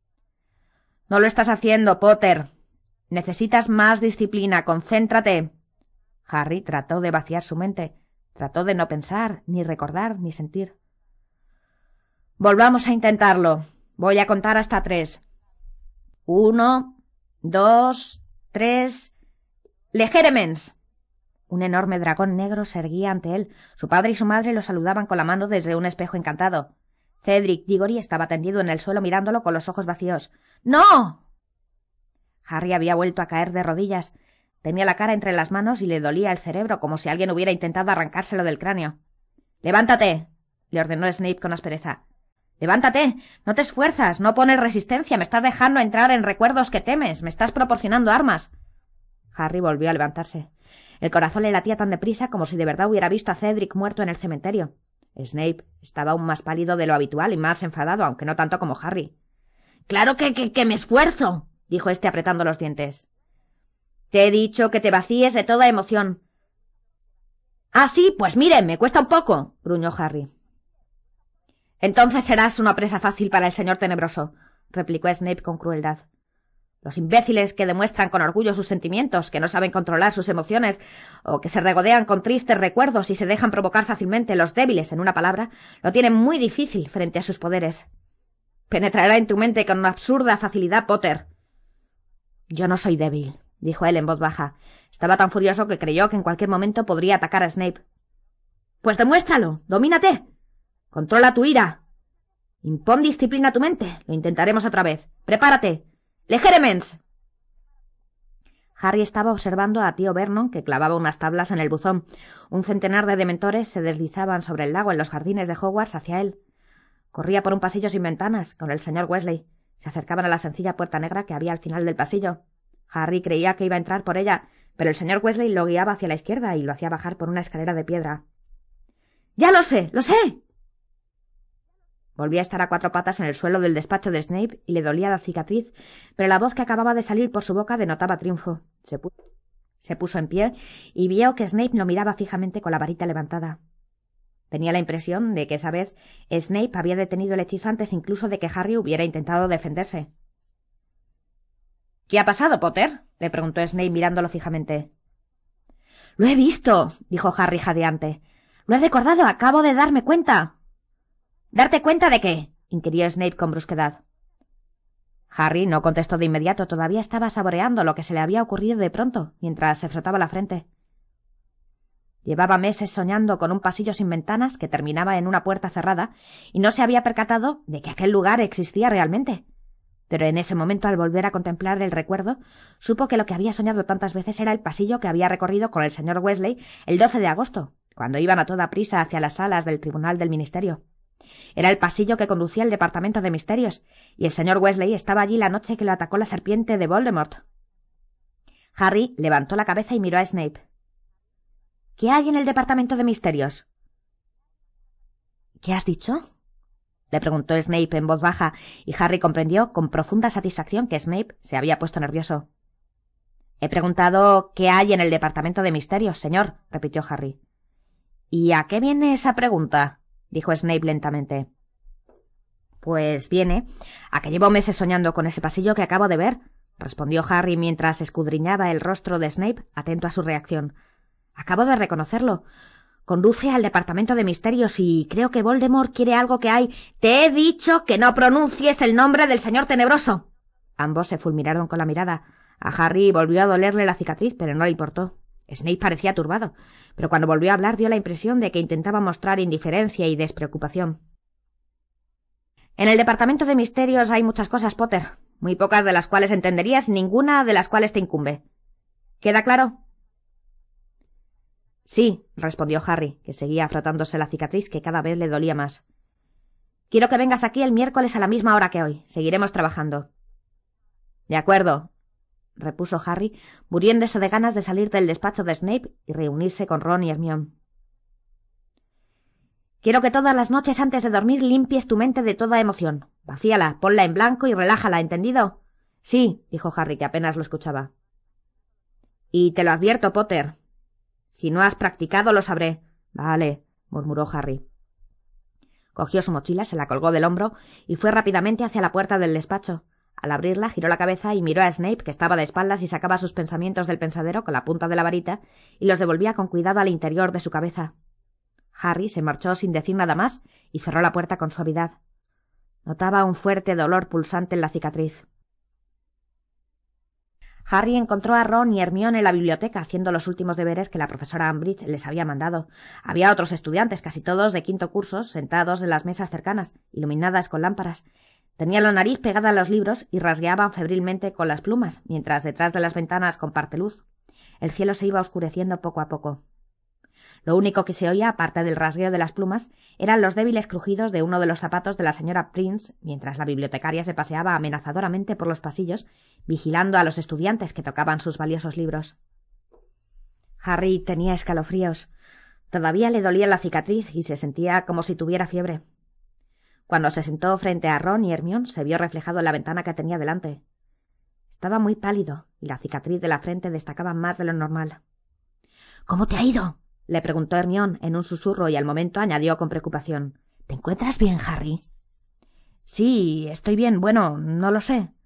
«No lo estás haciendo, Potter. Necesitas más disciplina. Concéntrate». Harry trató de vaciar su mente. Trató de no pensar, ni recordar, ni sentir. «Volvamos a intentarlo. Voy a contar hasta tres. Uno, dos, tres... ¡Legeremens!». Un enorme dragón negro se erguía ante él. Su padre y su madre lo saludaban con la mano desde un espejo encantado. Cedric Diggory estaba tendido en el suelo mirándolo con los ojos vacíos. «¡No!». Harry había vuelto a caer de rodillas. Tenía la cara entre las manos y le dolía el cerebro, como si alguien hubiera intentado arrancárselo del cráneo. «¡Levántate!», le ordenó Snape con aspereza. «¡Levántate! No te esfuerzas, no pones resistencia, me estás dejando entrar en recuerdos que temes, me estás proporcionando armas». Harry volvió a levantarse. El corazón le latía tan deprisa como si de verdad hubiera visto a Cedric muerto en el cementerio. Snape estaba aún más pálido de lo habitual y más enfadado, aunque no tanto como Harry. «¡Claro que, que, que me esfuerzo!», dijo éste apretando los dientes. «Te he dicho que te vacíes de toda emoción». «Ah, sí, pues mire, me cuesta un poco», gruñó Harry. «Entonces serás una presa fácil para el señor tenebroso», replicó Snape con crueldad. Los imbéciles que demuestran con orgullo sus sentimientos, que no saben controlar sus emociones, o que se regodean con tristes recuerdos y se dejan provocar fácilmente, los débiles, en una palabra, lo tienen muy difícil frente a sus poderes. Penetrará en tu mente con una absurda facilidad, Potter. Yo no soy débil, dijo él en voz baja. Estaba tan furioso que creyó que en cualquier momento podría atacar a Snape. Pues demuéstralo, domínate. Controla tu ira. Impón disciplina a tu mente. Lo intentaremos otra vez. Prepárate. ¡Legerements! Harry estaba observando a tío Vernon, que clavaba unas tablas en el buzón. Un centenar de dementores se deslizaban sobre el lago en los jardines de Hogwarts hacia él. Corría por un pasillo sin ventanas, con el señor Weasley. Se acercaban a la sencilla puerta negra que había al final del pasillo. Harry creía que iba a entrar por ella, pero el señor Weasley lo guiaba hacia la izquierda y lo hacía bajar por una escalera de piedra. —¡Ya lo sé! ¡Lo sé! Volvía a estar a cuatro patas en el suelo del despacho de Snape y le dolía la cicatriz, pero la voz que acababa de salir por su boca denotaba triunfo. Se, pu se puso en pie y vio que Snape lo miraba fijamente con la varita levantada. Tenía la impresión de que esa vez Snape había detenido el hechizo antes incluso de que Harry hubiera intentado defenderse. —¿Qué ha pasado, Potter? —le preguntó Snape mirándolo fijamente. —Lo he visto —dijo Harry jadeante—. Lo he recordado. Acabo de darme cuenta. —¿Darte cuenta de qué? —inquirió Snape con brusquedad. Harry no contestó de inmediato. Todavía estaba saboreando lo que se le había ocurrido de pronto, mientras se frotaba la frente. Llevaba meses soñando con un pasillo sin ventanas que terminaba en una puerta cerrada y no se había percatado de que aquel lugar existía realmente. Pero en ese momento, al volver a contemplar el recuerdo, supo que lo que había soñado tantas veces era el pasillo que había recorrido con el señor Weasley el doce de agosto, cuando iban a toda prisa hacia las salas del Tribunal del Ministerio. Era el pasillo que conducía al Departamento de Misterios, y el señor Weasley estaba allí la noche que lo atacó la serpiente de Voldemort. Harry levantó la cabeza y miró a Snape. —¿Qué hay en el Departamento de Misterios? —¿Qué has dicho? —le preguntó Snape en voz baja, y Harry comprendió con profunda satisfacción que Snape se había puesto nervioso. —He preguntado qué hay en el Departamento de Misterios, señor —repitió Harry. —¿Y a qué viene esa pregunta? —dijo Snape lentamente. —Pues viene a que llevo meses soñando con ese pasillo que acabo de ver —respondió Harry mientras escudriñaba el rostro de Snape, atento a su reacción. —Acabo de reconocerlo. Conduce al Departamento de Misterios y creo que Voldemort quiere algo que hay. —Te he dicho que no pronuncies el nombre del señor tenebroso. Ambos se fulminaron con la mirada. A Harry volvió a dolerle la cicatriz, pero no le importó. Snape parecía turbado, pero cuando volvió a hablar dio la impresión de que intentaba mostrar indiferencia y despreocupación. En el Departamento de Misterios hay muchas cosas, Potter, muy pocas de las cuales entenderías, ninguna de las cuales te incumbe. ¿Queda claro? —Sí —respondió Harry, que seguía frotándose la cicatriz, que cada vez le dolía más. —Quiero que vengas aquí el miércoles a la misma hora que hoy. Seguiremos trabajando. —De acuerdo —repuso Harry, muriéndose de ganas de salir del despacho de Snape y reunirse con Ron y Hermione. —Quiero que todas las noches antes de dormir limpies tu mente de toda emoción. Vacíala, ponla en blanco y relájala, ¿entendido? —Sí —dijo Harry, que apenas lo escuchaba. —Y te lo advierto, Potter. Si no has practicado, lo sabré. —Vale —murmuró Harry. Cogió su mochila, se la colgó del hombro y fue rápidamente hacia la puerta del despacho. Al abrirla, giró la cabeza y miró a Snape, que estaba de espaldas y sacaba sus pensamientos del pensadero con la punta de la varita y los devolvía con cuidado al interior de su cabeza. Harry se marchó sin decir nada más y cerró la puerta con suavidad. Notaba un fuerte dolor pulsante en la cicatriz. Harry encontró a Ron y Hermione en la biblioteca haciendo los últimos deberes que la profesora Umbridge les había mandado. Había otros estudiantes, casi todos de quinto curso, sentados en las mesas cercanas, iluminadas con lámparas. Tenían la nariz pegada a los libros y rasgueaban febrilmente con las plumas, mientras detrás de las ventanas con parteluz el cielo se iba oscureciendo poco a poco. Lo único que se oía, aparte del rasgueo de las plumas, eran los débiles crujidos de uno de los zapatos de la señora Prince, mientras la bibliotecaria se paseaba amenazadoramente por los pasillos, vigilando a los estudiantes que tocaban sus valiosos libros. Harry tenía escalofríos. Todavía le dolía la cicatriz y se sentía como si tuviera fiebre. Cuando se sentó frente a Ron y Hermione, se vio reflejado en la ventana que tenía delante. Estaba muy pálido y la cicatriz de la frente destacaba más de lo normal. —¿Cómo te ha ido? —le preguntó Hermione en un susurro y al momento añadió con preocupación. —¿Te encuentras bien, Harry? —Sí, estoy bien. Bueno, no lo sé.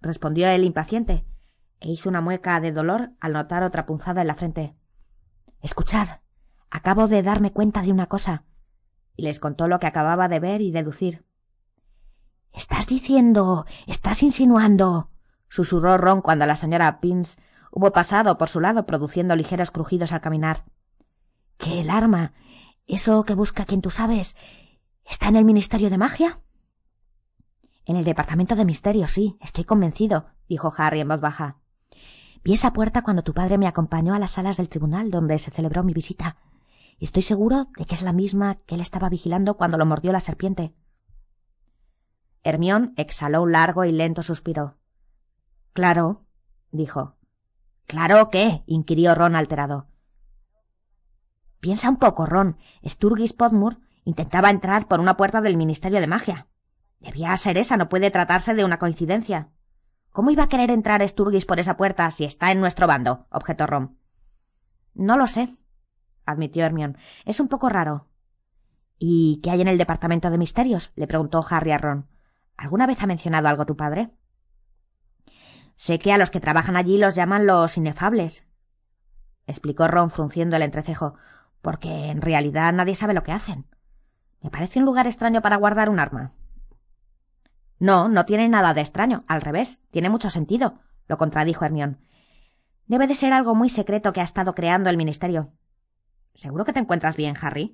respondió él impaciente, e hizo una mueca de dolor al notar otra punzada en la frente. Escuchad, acabo de darme cuenta de una cosa, y les contó lo que acababa de ver y deducir. —Estás diciendo, estás insinuando —susurró Ron cuando la señora Pins hubo pasado por su lado produciendo ligeros crujidos al caminar—, que el arma, eso que busca quien tú sabes, ¿está en el Ministerio de Magia? En el Departamento de Misterios, sí, estoy convencido —dijo Harry en voz baja. Vi esa puerta cuando tu padre me acompañó a las salas del tribunal donde se celebró mi visita, y estoy seguro de que es la misma que él estaba vigilando cuando lo mordió la serpiente. Hermione exhaló un largo y lento suspiro. —Claro —dijo. —¿Claro qué? —inquirió Ron alterado. Piensa un poco, Ron. Sturgis Podmore intentaba entrar por una puerta del Ministerio de Magia. Debía ser esa, no puede tratarse de una coincidencia. ¿Cómo iba a querer entrar Sturgis por esa puerta si está en nuestro bando? —objetó Ron. —No lo sé —admitió Hermione—. Es un poco raro. —¿Y qué hay en el Departamento de Misterios? —le preguntó Harry a Ron. ¿Alguna vez ha mencionado algo tu padre? Sé que a los que trabajan allí los llaman los inefables —explicó Ron frunciendo el entrecejo—, porque en realidad nadie sabe lo que hacen. Me parece un lugar extraño para guardar un arma. No, no tiene nada de extraño. Al revés, tiene mucho sentido —lo contradijo Hermione—. Debe de ser algo muy secreto que ha estado creando el Ministerio. ¿Seguro que te encuentras bien, Harry?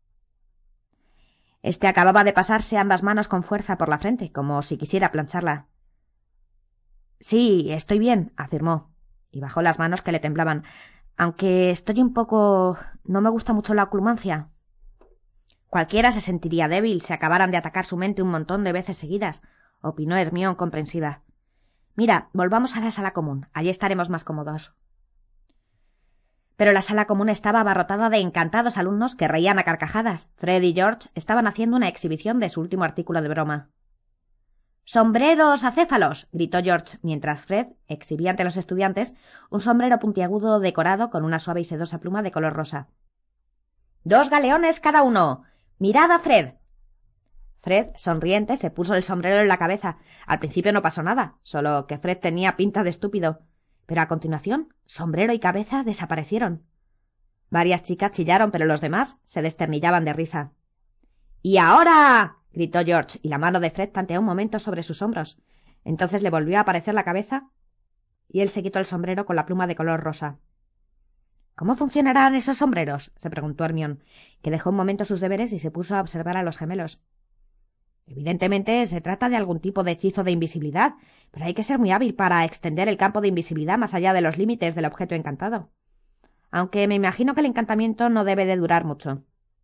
Este acababa de pasarse ambas manos con fuerza por la frente, como si quisiera plancharla. Sí, estoy bien —afirmó, y bajó las manos que le temblaban—, aunque estoy un poco... no me gusta mucho la oclumancia. Cualquiera se sentiría débil si acabaran de atacar su mente un montón de veces seguidas —opinó Hermione comprensiva. Mira, volvamos a la sala común. Allí estaremos más cómodos. Pero la sala común estaba abarrotada de encantados alumnos que reían a carcajadas. Fred y George estaban haciendo una exhibición de su último artículo de broma. —¡Sombreros acéfalos! —gritó George, mientras Fred exhibía ante los estudiantes un sombrero puntiagudo decorado con una suave y sedosa pluma de color rosa. —Dos galeones cada uno. —¡Mirad a Fred! Fred, sonriente, se puso el sombrero en la cabeza. Al principio no pasó nada, solo que Fred tenía pinta de estúpido. Pero a continuación, sombrero y cabeza desaparecieron. Varias chicas chillaron, pero los demás se desternillaban de risa. —¡Y ahora! —gritó George, y la mano de Fred tanteó un momento sobre sus hombros. Entonces le volvió a aparecer la cabeza, y él se quitó el sombrero con la pluma de color rosa. —¿Cómo funcionarán esos sombreros? —se preguntó Hermione, que dejó un momento sus deberes y se puso a observar a los gemelos. Evidentemente se trata de algún tipo de hechizo de invisibilidad, pero hay que ser muy hábil para extender el campo de invisibilidad más allá de los límites del objeto encantado. Aunque me imagino que el encantamiento no debe de durar mucho.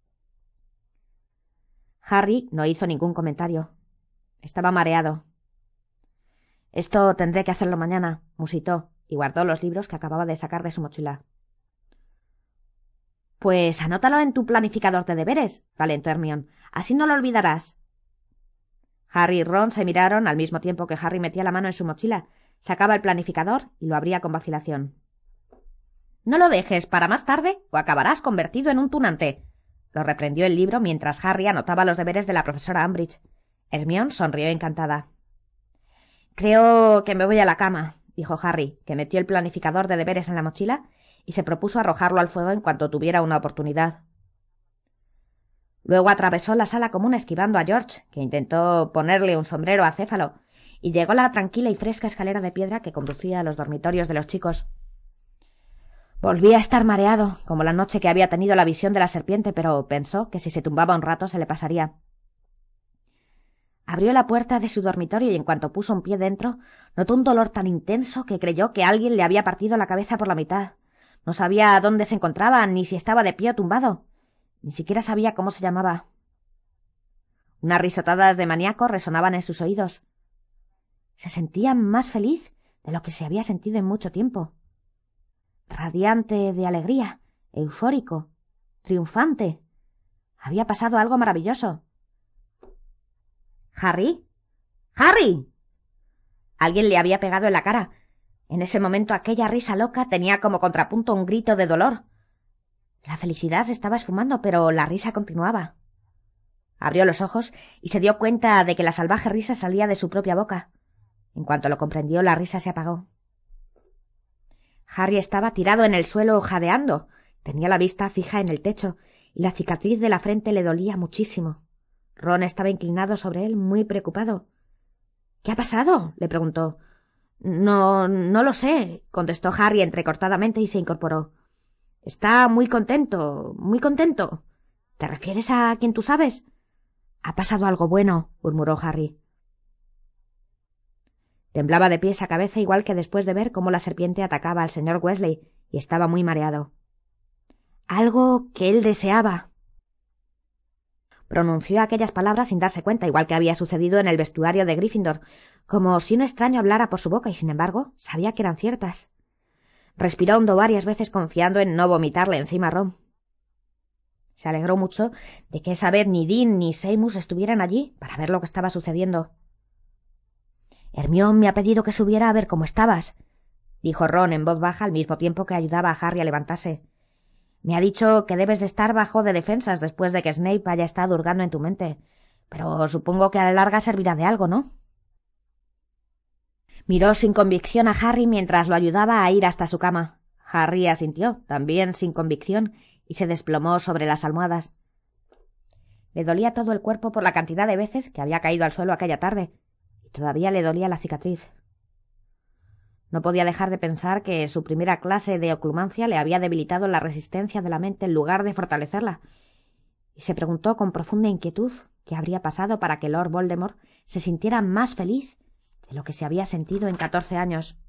Harry no hizo ningún comentario. Estaba mareado. —Esto tendré que hacerlo mañana —musitó, y guardó los libros que acababa de sacar de su mochila. —Pues anótalo en tu planificador de deberes —alentó Hermione—. Así no lo olvidarás. Harry y Ron se miraron al mismo tiempo que Harry metía la mano en su mochila, sacaba el planificador y lo abría con vacilación. —No lo dejes para más tarde o acabarás convertido en un tunante —lo reprendió el libro mientras Harry anotaba los deberes de la profesora Umbridge. Hermione sonrió encantada. —Creo que me voy a la cama —dijo Harry, que metió el planificador de deberes en la mochila y se propuso arrojarlo al fuego en cuanto tuviera una oportunidad. Luego atravesó la sala común esquivando a George, que intentó ponerle un sombrero acéfalo, y llegó a la tranquila y fresca escalera de piedra que conducía a los dormitorios de los chicos. Volvía a estar mareado, como la noche que había tenido la visión de la serpiente, pero pensó que si se tumbaba un rato se le pasaría. Abrió la puerta de su dormitorio y en cuanto puso un pie dentro, notó un dolor tan intenso que creyó que alguien le había partido la cabeza por la mitad. No sabía dónde se encontraba, ni si estaba de pie o tumbado. Ni siquiera sabía cómo se llamaba. Unas risotadas de maníaco resonaban en sus oídos. Se sentía más feliz de lo que se había sentido en mucho tiempo. Radiante de alegría, eufórico, triunfante. Había pasado algo maravilloso. —¿Harry? ¡Harry! Alguien le había pegado en la cara. En ese momento aquella risa loca tenía como contrapunto un grito de dolor. La felicidad se estaba esfumando, pero la risa continuaba. Abrió los ojos y se dio cuenta de que la salvaje risa salía de su propia boca. En cuanto lo comprendió, la risa se apagó. Harry estaba tirado en el suelo jadeando. Tenía la vista fija en el techo y la cicatriz de la frente le dolía muchísimo. Ron estaba inclinado sobre él, muy preocupado. —¿Qué ha pasado? —le preguntó. —No, no lo sé —contestó Harry entrecortadamente y se incorporó. —Está muy contento, muy contento. ¿Te refieres a quien tú sabes? —Ha pasado algo bueno —murmuró Harry. Temblaba de pies a cabeza igual que después de ver cómo la serpiente atacaba al señor Weasley y estaba muy mareado. Algo que él deseaba. Pronunció aquellas palabras sin darse cuenta, igual que había sucedido en el vestuario de Gryffindor, como si un extraño hablara por su boca y, sin embargo, sabía que eran ciertas. Respiró hondo varias veces confiando en no vomitarle encima a Ron. Se alegró mucho de que esa vez ni Dean ni Seamus estuvieran allí para ver lo que estaba sucediendo. —Hermione me ha pedido que subiera a ver cómo estabas —dijo Ron en voz baja al mismo tiempo que ayudaba a Harry a levantarse—. Me ha dicho que debes de estar bajo de defensas después de que Snape haya estado hurgando en tu mente, pero supongo que a la larga servirá de algo, ¿no? Miró sin convicción a Harry mientras lo ayudaba a ir hasta su cama. Harry asintió, también sin convicción, y se desplomó sobre las almohadas. Le dolía todo el cuerpo por la cantidad de veces que había caído al suelo aquella tarde, y todavía le dolía la cicatriz. No podía dejar de pensar que su primera clase de oclumancia le había debilitado la resistencia de la mente en lugar de fortalecerla, y se preguntó con profunda inquietud qué habría pasado para que Lord Voldemort se sintiera más feliz de lo que se había sentido en catorce años.